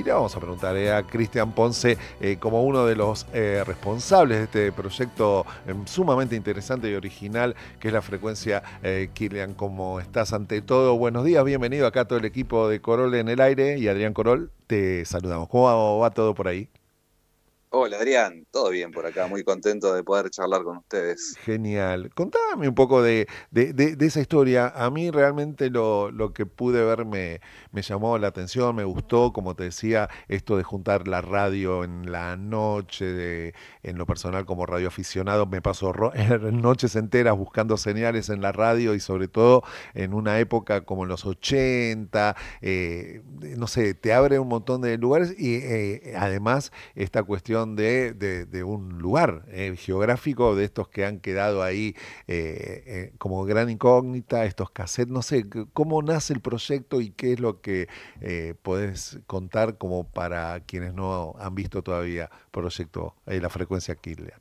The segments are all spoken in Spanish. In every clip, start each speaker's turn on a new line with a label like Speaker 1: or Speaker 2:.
Speaker 1: Y le vamos a preguntar a Cristian Ponce, como uno de los responsables de este proyecto sumamente interesante y original, que es la frecuencia Kirlian. ¿Cómo estás? Ante todo, buenos días, bienvenido acá a todo el equipo de Corol en el aire y Adrián Corol, te saludamos. ¿Cómo va todo por ahí?
Speaker 2: Hola Adrián, todo bien por acá, muy contento de poder charlar con ustedes.
Speaker 1: Genial. Contame un poco de esa historia. A mí realmente lo que pude ver me llamó la atención, me gustó, como te decía, esto de juntar la radio en la noche, en lo personal como radioaficionado, me paso noches enteras buscando señales en la radio y sobre todo en una época como en los 80, no sé, te abre un montón de lugares y además esta cuestión de un lugar geográfico de estos que han quedado ahí como gran incógnita, estos cassettes, no sé, cómo nace el proyecto y qué es lo que podés contar como para quienes no han visto todavía proyecto La Frecuencia Kirlian.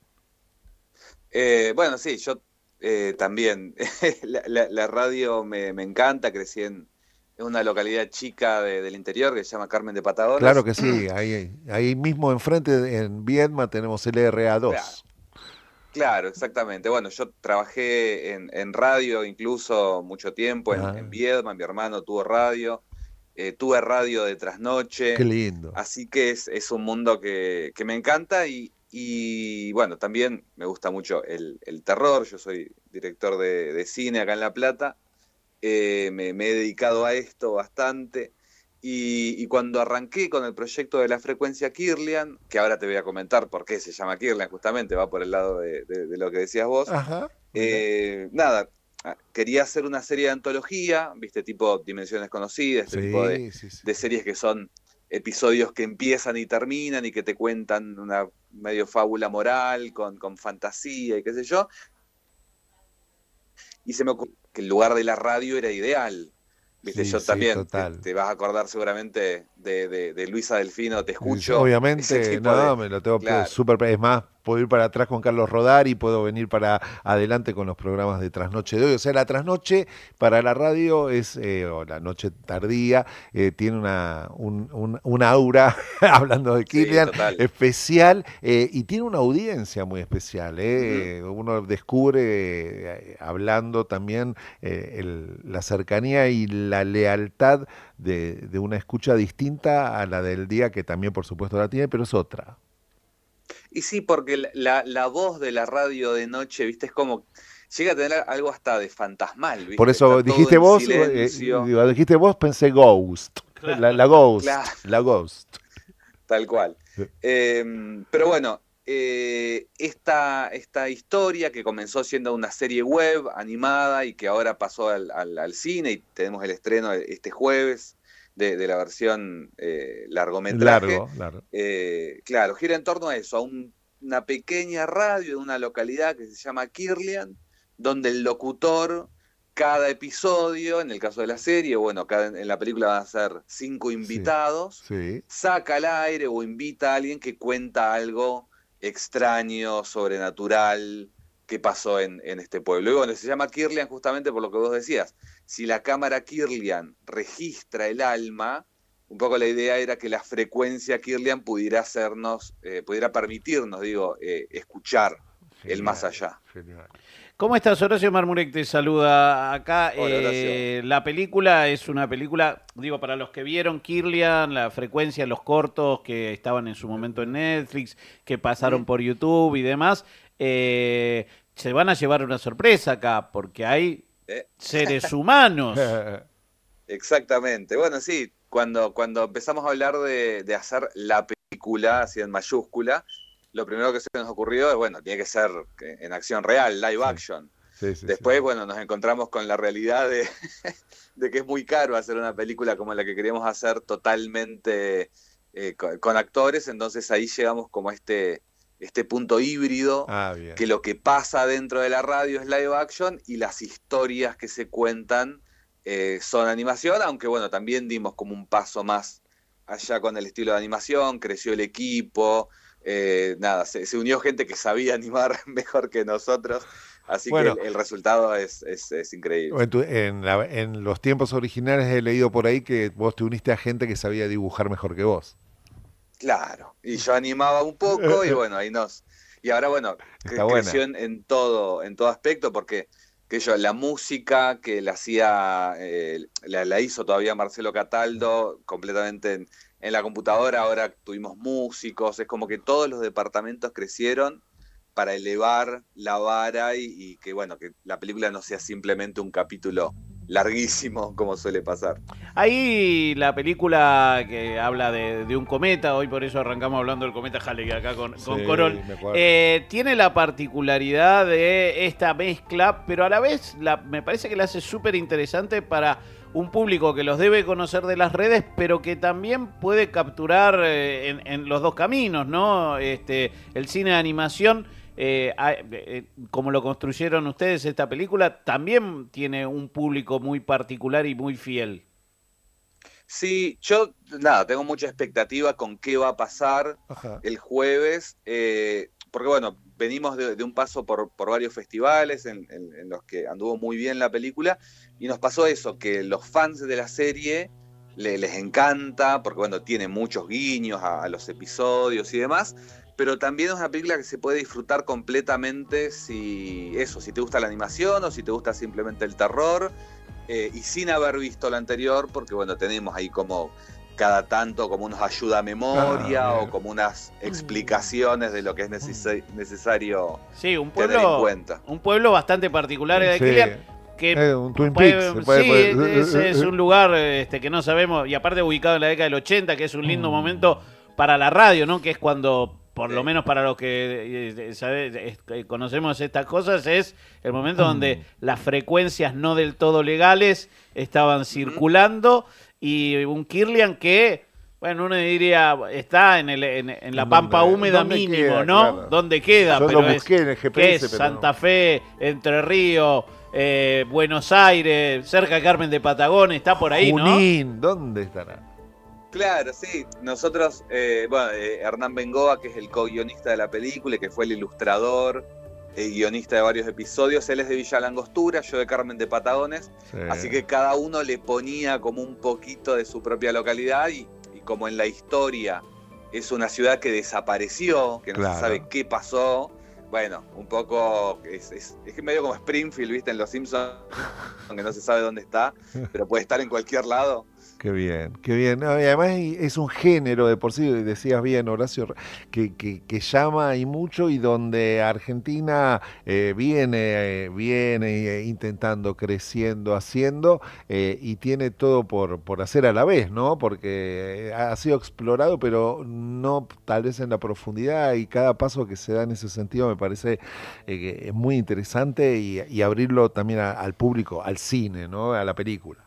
Speaker 2: Bueno, sí, yo también, la radio me encanta, crecí en una localidad chica del interior que se llama Carmen de
Speaker 1: Claro
Speaker 2: Patagones.
Speaker 1: que sí, ahí mismo enfrente en Viedma tenemos el
Speaker 2: Claro,
Speaker 1: LRA2.
Speaker 2: claro, exactamente. Bueno, yo trabajé en radio incluso mucho tiempo
Speaker 1: Ah,
Speaker 2: en Viedma, mi hermano tuvo radio, tuve radio de
Speaker 1: qué
Speaker 2: trasnoche,
Speaker 1: lindo.
Speaker 2: así que es un mundo que me encanta y bueno, también me gusta mucho el terror, yo soy director de cine acá en La Plata, me he dedicado a esto bastante y cuando arranqué con el proyecto de la frecuencia Kirlian, que ahora te voy a comentar por qué se llama Kirlian, justamente va por el lado de lo que decías vos,
Speaker 1: Ajá, mira.
Speaker 2: nada, quería hacer una serie de antología, viste, tipo Dimensiones Conocidas, este tipo
Speaker 1: Sí, sí, sí.
Speaker 2: de series que son episodios que empiezan y terminan y que te cuentan una medio fábula moral con fantasía y qué sé yo. Y se me ocurrió que el lugar de la radio era ideal. Viste,
Speaker 1: Sí,
Speaker 2: yo
Speaker 1: sí,
Speaker 2: también,
Speaker 1: total.
Speaker 2: te vas a acordar seguramente de Luisa Delfino, te escucho, ese
Speaker 1: Obviamente,
Speaker 2: tipo
Speaker 1: no,
Speaker 2: de...
Speaker 1: me lo tengo
Speaker 2: Claro,
Speaker 1: súper. Es más, puedo ir para atrás con Carlos Rodar y puedo venir para adelante con los programas de trasnoche de hoy. O sea, la trasnoche para la radio es, o la noche tardía, tiene una aura, hablando de
Speaker 2: sí,
Speaker 1: Kilian,
Speaker 2: total.
Speaker 1: especial y tiene una audiencia muy especial.
Speaker 2: Ujú.
Speaker 1: Uno descubre, hablando también, la cercanía y la lealtad de una escucha distinta a la del día, que también por supuesto la tiene, pero es otra.
Speaker 2: Y sí, porque la voz de la radio de noche, viste, es como, llega a tener algo hasta de fantasmal,
Speaker 1: Por
Speaker 2: viste, está
Speaker 1: eso
Speaker 2: todo
Speaker 1: dijiste
Speaker 2: en
Speaker 1: vos,
Speaker 2: silencio.
Speaker 1: cuando dijiste vos pensé Ghost,
Speaker 3: Claro.
Speaker 1: la Ghost,
Speaker 2: Claro,
Speaker 1: la Ghost.
Speaker 2: tal cual. Eh, pero bueno, esta historia que comenzó siendo una serie web animada y que ahora pasó al cine y tenemos el estreno este jueves de la versión largometraje,
Speaker 1: Largo, largo.
Speaker 2: claro, gira en torno a eso, una pequeña radio de una localidad que se llama Kirlian, donde el locutor cada episodio, en el caso de la serie, bueno, en la película van a ser 5
Speaker 1: Sí,
Speaker 2: invitados,
Speaker 1: sí,
Speaker 2: saca al aire o invita a alguien que cuenta algo extraño, sobrenatural, que pasó en este pueblo. Y bueno, se llama Kirlian justamente por lo que vos decías. Si la cámara Kirlian registra el alma, un poco la idea era que la frecuencia Kirlian pudiera hacernos, pudiera permitirnos, digo, escuchar el más
Speaker 1: genial,
Speaker 2: allá.
Speaker 1: genial.
Speaker 3: ¿Cómo estás? Horacio Marmurek te saluda acá.
Speaker 2: Hola, Horacio.
Speaker 3: La película es una película, digo, para los que vieron Kirlian, la frecuencia, los cortos que estaban en su momento en Netflix, que pasaron
Speaker 2: ¿Mm?
Speaker 3: por YouTube y demás, se van a llevar una sorpresa acá, porque hay
Speaker 2: ¿Eh?
Speaker 3: seres humanos.
Speaker 2: Exactamente. Bueno, sí, cuando empezamos a hablar de hacer la película, así en mayúscula, lo primero que se nos ocurrió es, bueno, tiene que ser en acción real, live
Speaker 1: Sí,
Speaker 2: action.
Speaker 1: sí, sí, sí.
Speaker 2: Después, bueno, nos encontramos con la realidad de que es muy caro hacer una película como la que queríamos hacer totalmente con actores, entonces ahí llegamos como a este punto híbrido,
Speaker 1: Ah, bien.
Speaker 2: que lo que pasa dentro de la radio es live action y las historias que se cuentan son animación, aunque bueno, también dimos como un paso más allá con el estilo de animación, creció el equipo, nada, se unió gente que sabía animar mejor que nosotros, así que
Speaker 1: Bueno,
Speaker 2: el resultado es increíble.
Speaker 1: en los tiempos originales he leído por ahí que vos te uniste a gente que sabía dibujar mejor que vos.
Speaker 2: Claro, y yo animaba un poco y bueno, y ahora bueno,
Speaker 1: Está
Speaker 2: creció
Speaker 1: buena.
Speaker 2: en todo aspecto porque la música que la hacía, la hizo todavía Marcelo Cataldo completamente en la computadora, ahora tuvimos músicos, es como que todos los departamentos crecieron para elevar la vara y que bueno, que la película no sea simplemente un capítulo larguísimo como suele pasar.
Speaker 3: Ahí la película que habla de un cometa, hoy por eso arrancamos hablando del cometa Halley acá
Speaker 1: Sí,
Speaker 3: con Corol,
Speaker 1: me acuerdo.
Speaker 3: tiene la particularidad de esta mezcla, pero a la vez me parece que la hace súper interesante para un público que los debe conocer de las redes, pero que también puede capturar en los dos caminos, ¿no? El cine de animación como lo construyeron ustedes esta película, también tiene un público muy particular y muy fiel.
Speaker 2: Sí, yo nada, tengo mucha expectativa con qué va a pasar
Speaker 1: Ajá.
Speaker 2: el jueves, porque bueno, venimos de un paso por varios festivales en los que anduvo muy bien la película y nos pasó eso, que los fans de la serie les encanta, porque bueno, tiene muchos guiños a los episodios y demás, pero también es una película que se puede disfrutar completamente si te gusta la animación o si te gusta simplemente el terror y sin haber visto la anterior, porque bueno, tenemos ahí como cada tanto como unos ayuda a
Speaker 1: Ah,
Speaker 2: memoria o
Speaker 1: bien.
Speaker 2: como unas explicaciones de lo que es necesario
Speaker 3: Sí,
Speaker 2: tener en cuenta.
Speaker 3: un pueblo bastante particular de
Speaker 1: Sí.
Speaker 3: Kilian, que
Speaker 1: Un Twin Peaks.
Speaker 3: sí, ese es un lugar que no sabemos, y aparte ubicado en la década del 80, que es un lindo momento para la radio, ¿no? Que es cuando, por lo
Speaker 2: Sí.
Speaker 3: menos para los que conocemos estas cosas, es el momento donde las frecuencias no del todo legales estaban
Speaker 2: Ujú.
Speaker 3: circulando y un Kirlian que, bueno, uno diría, está en la pampa húmeda
Speaker 1: ¿Dónde
Speaker 3: mínimo,
Speaker 1: queda?
Speaker 3: ¿no?
Speaker 1: Claro.
Speaker 3: ¿Dónde queda?
Speaker 1: Yo lo
Speaker 3: Pero
Speaker 1: busqué en el
Speaker 3: ¿qué es?
Speaker 1: GPS, pero no.
Speaker 3: Santa Fe, Entre Ríos, Buenos Aires, cerca de Carmen de Patagones, está por ahí, ¿no?
Speaker 1: Junín, ¿dónde estará?
Speaker 2: Claro, sí. Nosotros, Hernán Bengoa, que es el co-guionista de la película y que fue el ilustrador guionista de varios episodios, él es de Villa Langostura, yo de Carmen de Patagones,
Speaker 1: Sí.
Speaker 2: así que cada uno le ponía como un poquito de su propia localidad y como en la historia es una ciudad que desapareció, que no se sabe
Speaker 1: Claro.
Speaker 2: qué pasó, bueno, un poco es medio como Springfield, ¿viste? En Los Simpsons, aunque no se sabe dónde está, pero puede estar en cualquier lado.
Speaker 1: Qué bien, qué bien. No, y además es un género de por sí, decías bien, Horacio, que llama y mucho y donde Argentina viene intentando, creciendo, haciendo y tiene todo por hacer a la vez, ¿no? Porque ha sido explorado, pero no tal vez en la profundidad y cada paso que se da en ese sentido me parece que es muy interesante y abrirlo también al público, al cine, ¿no? A la película.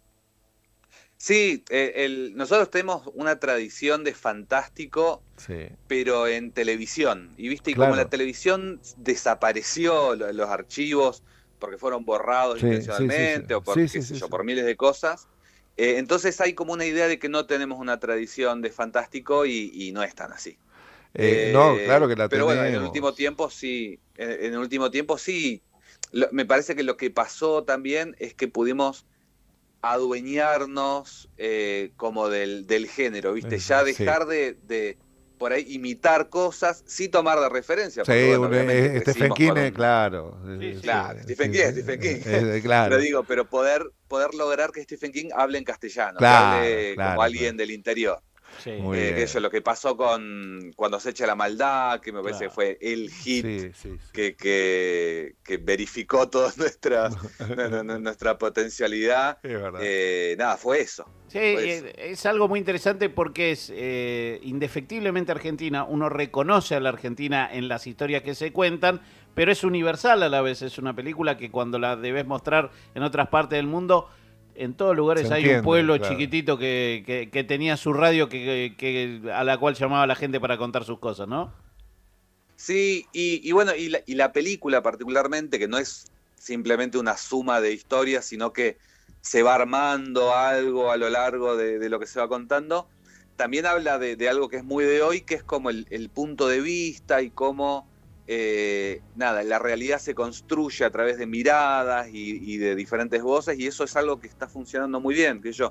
Speaker 2: Sí, nosotros tenemos una tradición de fantástico,
Speaker 1: Sí,
Speaker 2: pero en televisión. Y viste, y como la
Speaker 1: claro.
Speaker 2: televisión desapareció los archivos porque fueron borrados
Speaker 1: Sí, sí, sí, sí.
Speaker 2: intencionalmente o por,
Speaker 1: Sí,
Speaker 2: qué
Speaker 1: sí,
Speaker 2: sé
Speaker 1: sí,
Speaker 2: yo,
Speaker 1: sí.
Speaker 2: por miles de cosas, entonces hay como una idea de que no tenemos una tradición de fantástico y no es tan así.
Speaker 1: No, claro que la
Speaker 2: Pero bueno, en el último
Speaker 1: tenemos.
Speaker 2: tiempo sí, en el último tiempo sí. Me parece que lo que pasó también es que pudimos adueñarnos como del género, ¿viste? Ya
Speaker 1: Sí.
Speaker 2: dejar de por ahí imitar cosas, sí tomar de referencia,
Speaker 1: Sí,
Speaker 2: porque bueno, obviamente
Speaker 1: Stephen
Speaker 2: crecimos
Speaker 1: King,
Speaker 2: con un...
Speaker 1: claro.
Speaker 3: Sí, sí.
Speaker 2: Claro, Stephen
Speaker 1: Sí,
Speaker 2: King es
Speaker 1: sí,
Speaker 2: Stephen King. Pero
Speaker 1: claro.
Speaker 2: digo, pero poder lograr que Stephen King hable en castellano, que
Speaker 1: Claro,
Speaker 2: hable como
Speaker 1: claro,
Speaker 2: alguien
Speaker 1: claro.
Speaker 2: del interior.
Speaker 3: Sí,
Speaker 1: Muy
Speaker 2: Que eso,
Speaker 1: bien.
Speaker 2: lo que pasó con Cuando se echa la maldad, que me parece que
Speaker 3: claro.
Speaker 2: fue el hit
Speaker 1: Sí, sí, sí.
Speaker 2: que verificó toda nuestra potencialidad.
Speaker 1: Es verdad.
Speaker 2: Nada, fue eso.
Speaker 3: Sí,
Speaker 2: Fue eso.
Speaker 3: es algo muy interesante porque es indefectiblemente Argentina. Uno reconoce a la Argentina en las historias que se cuentan, pero es universal a la vez. Es una película que cuando la debes mostrar en otras partes del mundo, en todos
Speaker 1: Se
Speaker 3: lugares hay un
Speaker 1: entiende,
Speaker 3: pueblo
Speaker 1: claro.
Speaker 3: chiquitito que tenía su radio a la cual llamaba a la gente para contar sus cosas, ¿no?
Speaker 2: Sí, y bueno, y la película particularmente, que no es simplemente una suma de historias, sino que se va armando algo a lo largo de lo que se va contando, también habla de algo que es muy de hoy, que es como el punto de vista y cómo, nada, la realidad se construye a través de miradas y de diferentes voces, y eso es algo que está funcionando muy bien, que yo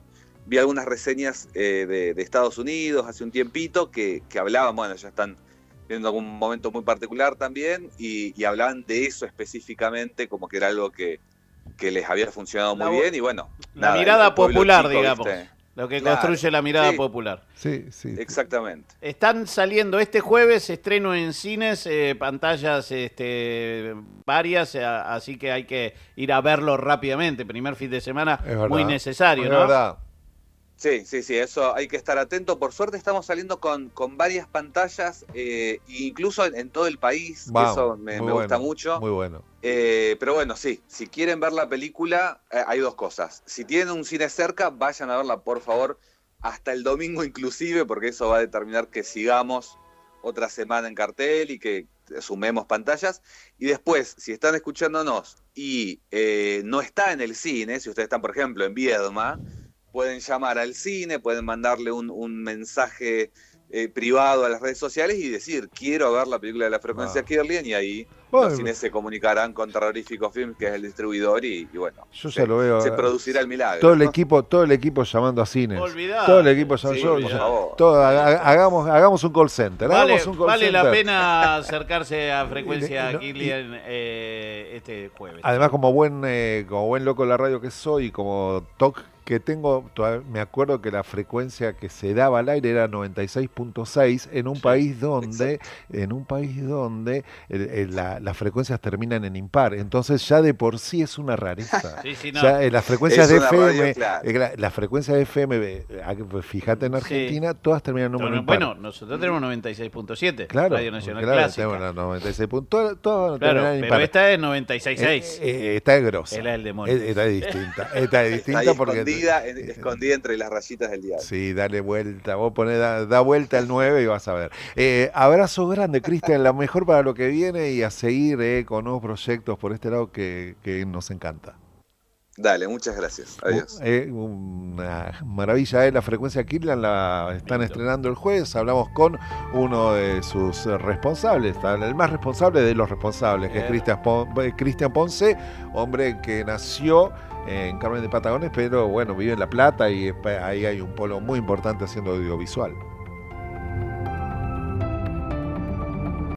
Speaker 2: vi algunas reseñas de Estados Unidos hace un tiempito que hablaban, bueno, ya están viendo algún momento muy particular también, y hablaban de eso específicamente, como que era algo que les había funcionado muy bien, y bueno.
Speaker 3: La mirada popular,
Speaker 2: chico,
Speaker 3: digamos.
Speaker 2: ¿viste?
Speaker 3: Lo que construye la mirada popular.
Speaker 1: Sí, sí.
Speaker 2: Exactamente.
Speaker 3: Están saliendo este jueves, estreno en cines, pantallas varias, así que hay que ir a verlo rápidamente. Primer fin de semana, muy necesario, ¿no?
Speaker 1: Es verdad.
Speaker 2: Sí, eso hay que estar atento. Por suerte estamos saliendo con varias pantallas, incluso en todo el país, que eso me gusta mucho.
Speaker 1: Muy bueno.
Speaker 2: Pero bueno, sí, si quieren ver la película, hay dos cosas. Si tienen un cine cerca, vayan a verla, por favor, hasta el domingo inclusive, porque eso va a determinar que sigamos otra semana en cartel y que sumemos pantallas. Y después, si están escuchándonos y no está en el cine, si ustedes están, por ejemplo, en Viedma, pueden llamar al cine, pueden mandarle un mensaje privado a las redes sociales y decir, quiero ver la película de La Frecuencia Kirlian, y ahí los cines se comunicarán con Terrorífico Films, que es el distribidor, y bueno,
Speaker 1: yo ya lo veo,
Speaker 2: se producirá el milagro.
Speaker 1: Todo el equipo llamando a cines.
Speaker 3: Olvidado.
Speaker 1: Todo el equipo llamando. Hagamos un call center.
Speaker 3: Vale la pena acercarse a Frecuencia Kirlian este jueves.
Speaker 1: Además, como buen loco de la radio que soy, como TOC que tengo, me acuerdo que la frecuencia que se daba al aire era 96.6 en un país donde las frecuencias terminan en impar, entonces ya de por sí es una rareza. Ya, las frecuencias de FM, las frecuencias de FM, fíjate en Argentina, todas terminan en impar.
Speaker 3: Bueno, nosotros tenemos 96.7,
Speaker 1: claro,
Speaker 3: Radio Nacional Clásica.
Speaker 1: Tenemos 96. Todas terminan en impar.
Speaker 3: Pero esta es 96.6.
Speaker 1: Esta es grosa.
Speaker 3: Es la del demonio.
Speaker 1: Esta es distinta porque
Speaker 2: escondida entre las rayitas del diario.
Speaker 1: Sí, dale vuelta, vos ponés, da vuelta el 9 y vas a ver. Abrazo grande, Cristian, la mejor para lo que viene y a seguir con nuevos proyectos por este lado que nos encanta.
Speaker 2: Dale, muchas gracias. Adiós.
Speaker 1: Una maravilla, la Frecuencia Kirlian la están estrenando el jueves. Hablamos con uno de sus responsables, el más responsable de los responsables, que es Cristian Ponce, hombre que nació en Carmen de Patagones, pero bueno, vive en La Plata y ahí hay un polo muy importante haciendo audiovisual.